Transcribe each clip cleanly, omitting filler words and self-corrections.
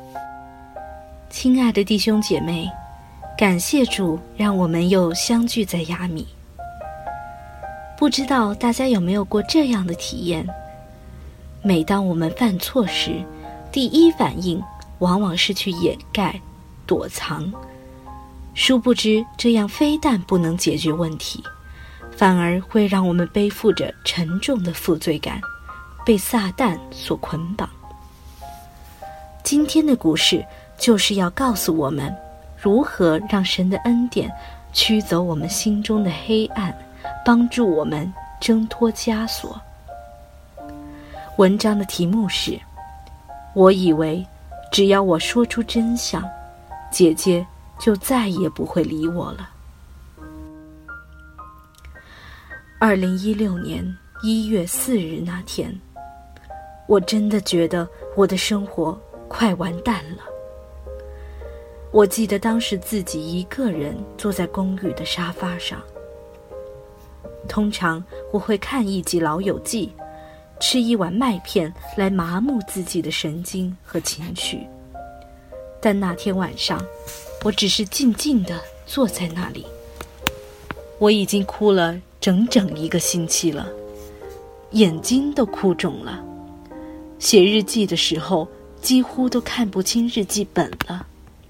亲爱的弟兄姐妹，感谢主让我们又相聚在亚米。不知道大家有没有过这样的体验，每当我们犯错时，第一反应往往是去掩盖、躲藏，殊不知这样非但不能解决问题，反而会让我们背负着沉重的负罪感，被撒旦所捆绑。今天的故事就是要告诉我们，如何让神的恩典驱走我们心中的黑暗，帮助我们挣脱枷锁。文章的题目是：我以为只要我说出真相，姐姐就再也不会理我了。2016年1月4日那天，我真的觉得我的生活快完蛋了。我记得当时自己一个人坐在公寓的沙发上，通常我会看一集《老友记》，吃一碗麦片来麻木自己的神经和情绪。但那天晚上，我只是静静地坐在那里。我已经哭了整整1个星期了，眼睛都哭肿了，写日记的时候几乎都看不清日记本了。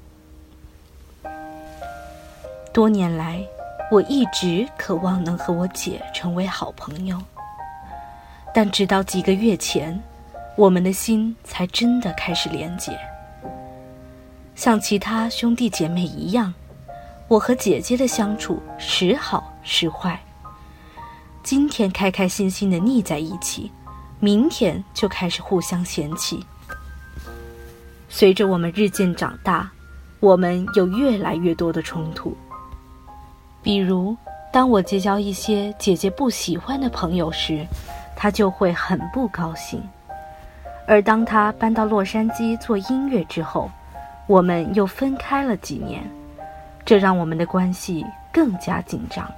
多年来，我一直渴望能和我姐成为好朋友，但直到几个月前，我们的心才真的开始连结。像其他兄弟姐妹一样，我和姐姐的相处时好时坏，今天开开心心地腻在一起，明天就开始互相嫌弃。随着我们日渐长大，我们有越来越多的冲突。比如，当我结交一些姐姐不喜欢的朋友时，她就会很不高兴。而当她搬到洛杉矶做音乐之后，我们又分开了几年，这让我们的关系更加紧张。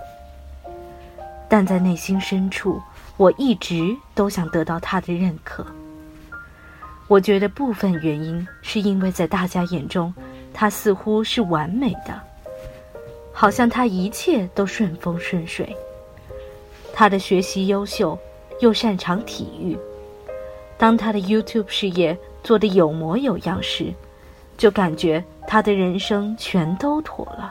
但在内心深处，我一直都想得到她的认可。我觉得部分原因是因为在大家眼中，她似乎是完美的，好像她一切都顺风顺水。她的学习优秀，又擅长体育。当她的 YouTube 事业做得有模有样时，就感觉她的人生全都妥了。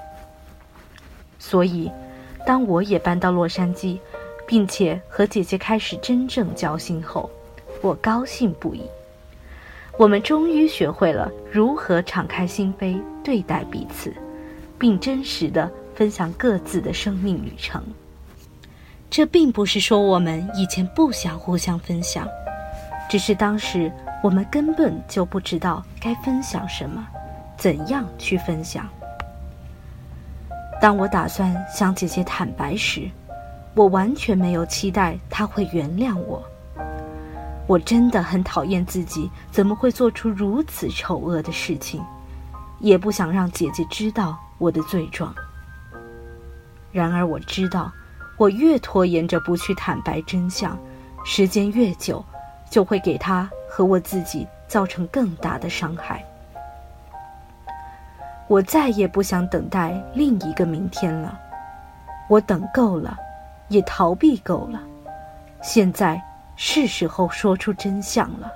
所以，当我也搬到洛杉矶，并且和姐姐开始真正交心后，我高兴不已。我们终于学会了如何敞开心扉对待彼此，并真实地分享各自的生命旅程。这并不是说我们以前不想互相分享，只是当时我们根本就不知道该分享什么，怎样去分享。当我打算向姐姐坦白时，我完全没有期待她会原谅我。我真的很讨厌自己怎么会做出如此丑恶的事情，也不想让姐姐知道我的罪状。然而我知道，我越拖延着不去坦白真相，时间越久，就会给她和我自己造成更大的伤害。我再也不想等待另一个明天了，我等够了，也逃避够了，现在是时候说出真相了。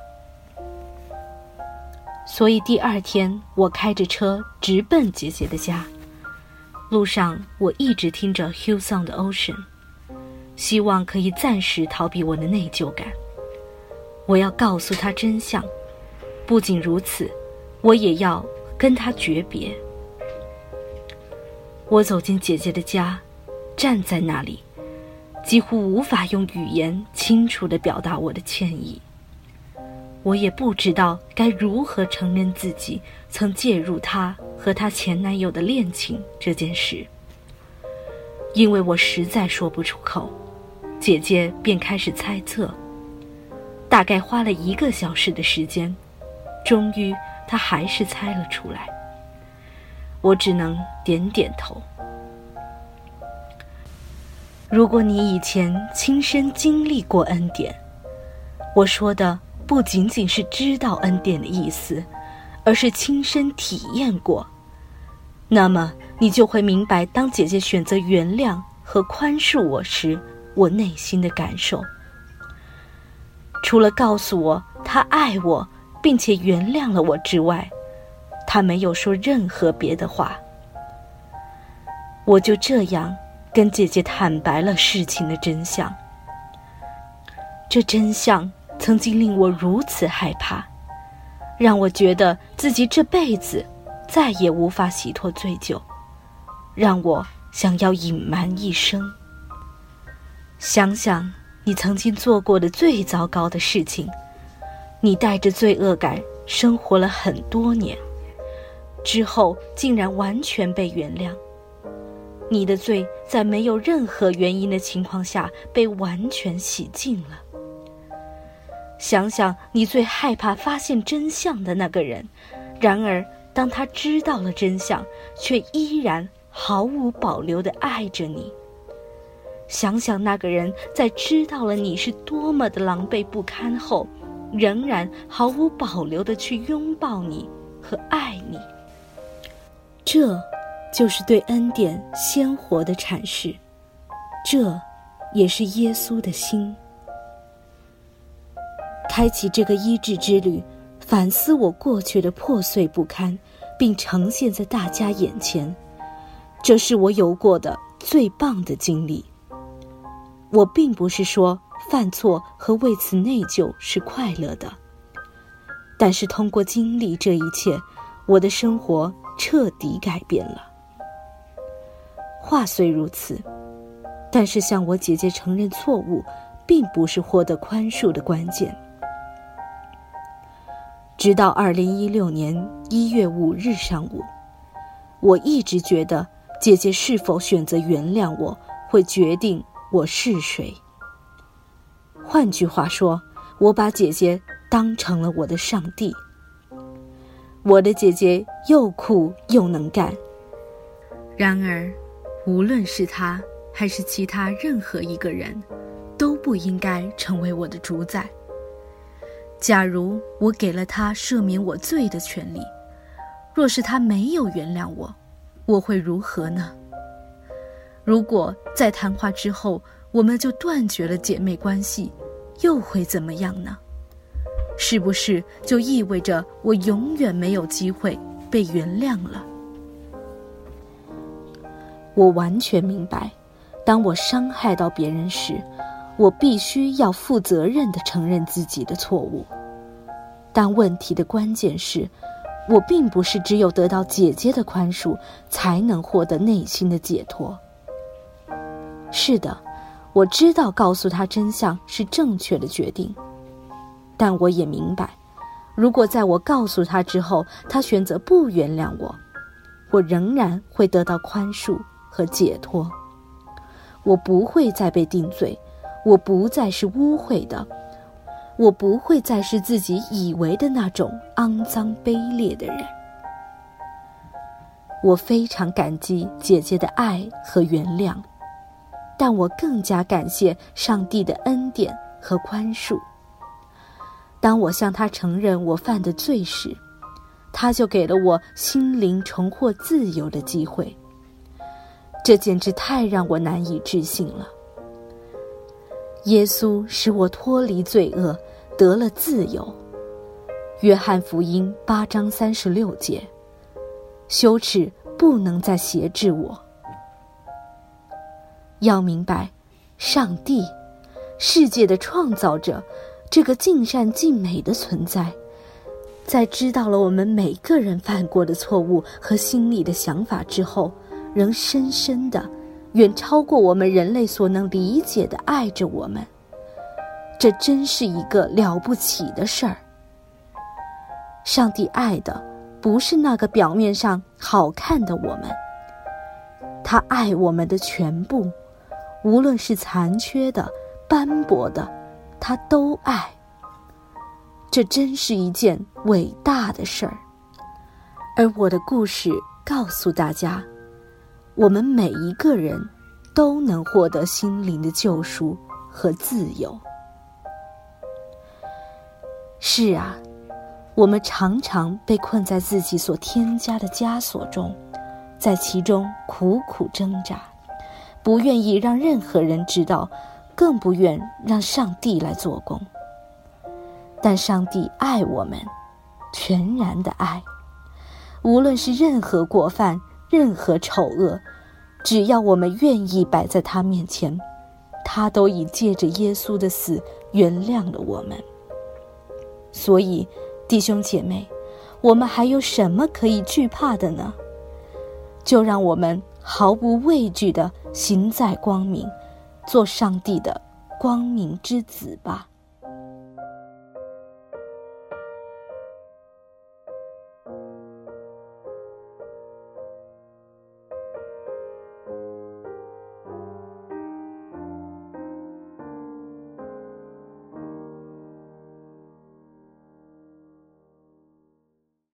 所以第二天，我开着车直奔姐姐的家。路上，我一直听着 Hillsong 的 Ocean， 希望可以暂时逃避我的内疚感。我要告诉她真相，不仅如此，我也要跟她诀别。我走进姐姐的家，站在那里，几乎无法用语言清楚地表达我的歉意。我也不知道该如何承认自己曾介入她和她前男友的恋情这件事，因为我实在说不出口，姐姐便开始猜测。大概花了1个小时的时间，终于她还是猜了出来。我只能点点头。如果你以前亲身经历过恩典，我说的不仅仅是知道恩典的意思， 而是亲身体验过，那么你就会明白，当姐姐选择原谅和宽恕我时，我内心的感受。除了告诉我她爱我并且原谅了我之外，她没有说任何别的话。我就这样跟姐姐坦白了事情的真相。这真相曾经令我如此害怕，让我觉得自己这辈子再也无法洗脱罪疚，让我想要隐瞒一生。想想你曾经做过的最糟糕的事情，你带着罪恶感生活了很多年，之后竟然完全被原谅。你的罪在没有任何原因的情况下被完全洗净了。想想你最害怕发现真相的那个人，然而当他知道了真相，却依然毫无保留地爱着你。想想那个人在知道了你是多么的狼狈不堪后，仍然毫无保留地去拥抱你和爱你。这就是对恩典鲜活的阐释，这也是耶稣的心。开启这个医治之旅，反思我过去的破碎不堪，并呈现在大家眼前，这是我有过的最棒的经历。我并不是说犯错和为此内疚是快乐的，但是通过经历这一切，我的生活彻底改变了。话虽如此，但是向我姐姐承认错误，并不是获得宽恕的关键。直到2016年1月5日上午，我一直觉得姐姐是否选择原谅我，会决定我是谁。换句话说，我把姐姐当成了我的上帝。我的姐姐又酷又能干，然而无论是她还是其他任何一个人，都不应该成为我的主宰。假如我给了他赦免我罪的权利，若是他没有原谅我，我会如何呢？如果在谈话之后我们就断绝了姐妹关系，又会怎么样呢？是不是就意味着我永远没有机会被原谅了？我完全明白，当我伤害到别人时，我必须要负责任地承认自己的错误。但问题的关键是，我并不是只有得到姐姐的宽恕才能获得内心的解脱。是的，我知道告诉她真相是正确的决定，但我也明白，如果在我告诉她之后，她选择不原谅我，我仍然会得到宽恕和解脱。我不会再被定罪，我不再是污秽的，我不会再是自己以为的那种肮脏卑劣的人。我非常感激姐姐的爱和原谅，但我更加感谢上帝的恩典和宽恕。当我向他承认我犯的罪时，他就给了我心灵重获自由的机会。这简直太让我难以置信了。耶稣使我脱离罪恶，得了自由。约翰福音8章36节，羞耻不能再挟制我。要明白，上帝，世界的创造者，这个尽善尽美的存在，在知道了我们每个人犯过的错误和心里的想法之后，仍深深的远超过我们人类所能理解的爱着我们。这真是一个了不起的事儿。上帝爱的不是那个表面上好看的我们，他爱我们的全部，无论是残缺的、斑驳的，他都爱。这真是一件伟大的事儿。而我的故事告诉大家，我们每一个人都能获得心灵的救赎和自由。是啊， 我们常常被困在自己所添加的枷锁中，在其中苦苦挣扎，不愿意让任何人知道，更不愿让上帝来做工。但上帝爱我们，全然的爱，无论是任何过犯，任何丑恶，只要我们愿意摆在他面前，他都已借着耶稣的死原谅了我们。所以弟兄姐妹，我们还有什么可以惧怕的呢？就让我们毫不畏惧地行在光明，做上帝的光明之子吧。